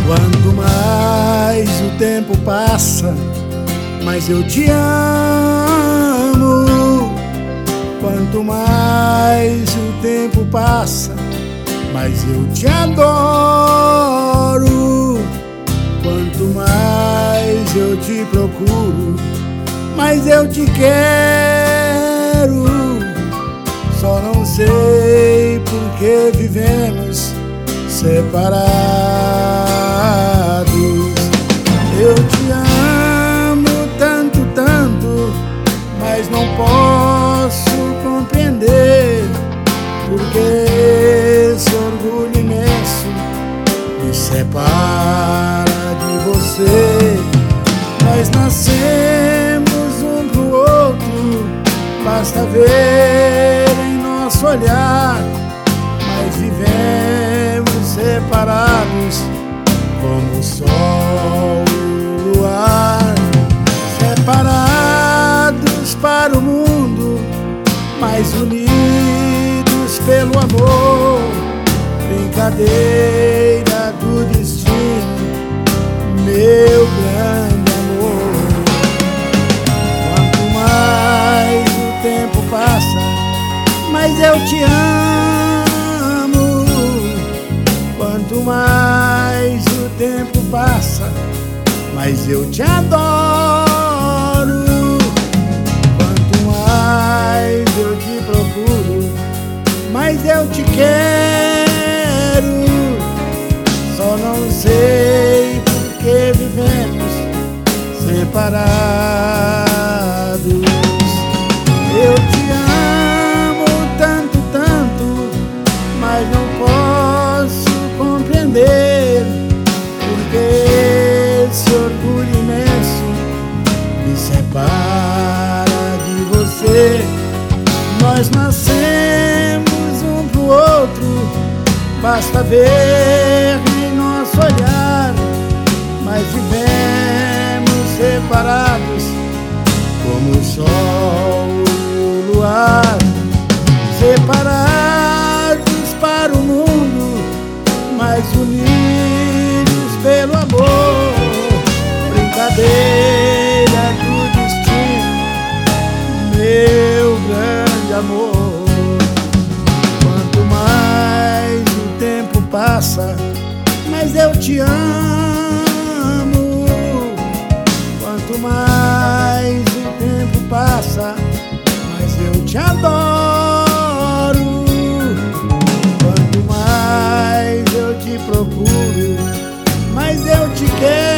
Quanto mais o tempo passa, mais eu te amo. Quanto mais o tempo passa, mais eu te adoro. Quanto mais eu te procuro, mais eu te quero. Só não sei por que vivemos separados. Eu te amo tanto, tanto, mas não posso compreender porque esse orgulho imenso me separa de você. Nós nascemos um pro outro, basta ver em nosso olhar, mas vivemos separados como o sol e o luar. Separados para o mundo, mas unidos pelo amor. Brincadeira do destino, meu grande amor. Quanto mais o tempo passa, mais eu te amo. Quanto mais o tempo passa, mais eu te adoro. Quanto mais eu te procuro, mais eu te quero. Só não sei por que vivemos separados. Eu te amo tanto, tanto, mas não posso compreender porque esse orgulho imenso me separa de você. Nós nascemos um pro outro, basta ver em nosso olhar, mas vivemos separados como o sol e o luar. Separados para o mundo, mas unidos pelo amor. Brincadeira do destino, meu grande amor. Quanto mais o tempo passa, mais eu te amo. Quanto mais o tempo passa, mais eu te adoro. Quanto mais eu te procuro, mais eu te quero.